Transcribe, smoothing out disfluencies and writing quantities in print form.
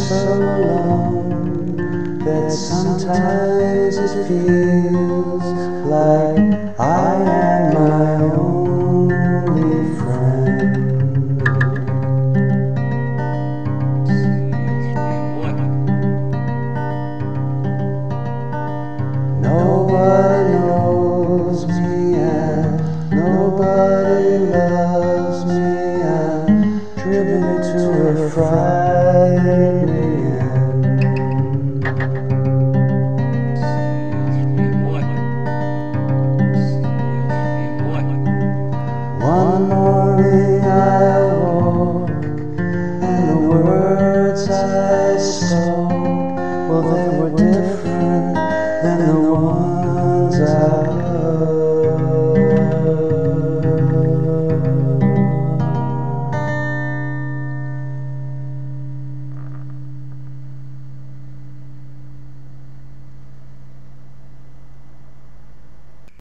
so alone that sometimes it feels like I am my only friend. Nobody knows me and nobody loves me. I'm driven to a fright.